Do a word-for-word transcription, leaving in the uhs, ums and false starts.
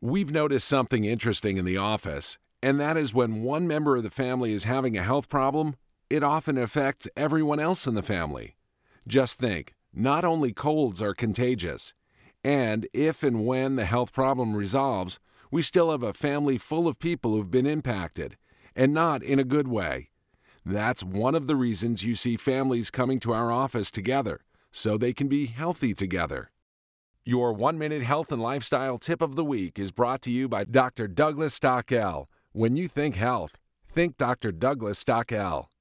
We've noticed something interesting in the office, and that is when one member of the family is having a health problem, it often affects everyone else in the family. Just think, not only colds are contagious, and if and when the health problem resolves, we still have a family full of people who've been impacted, and not in a good way. That's one of the reasons you see families coming to our office together, so they can be healthy together. Your one-minute health and lifestyle tip of the week is brought to you by Doctor Douglas Stockel. When you think health, think Doctor Douglas Stockel.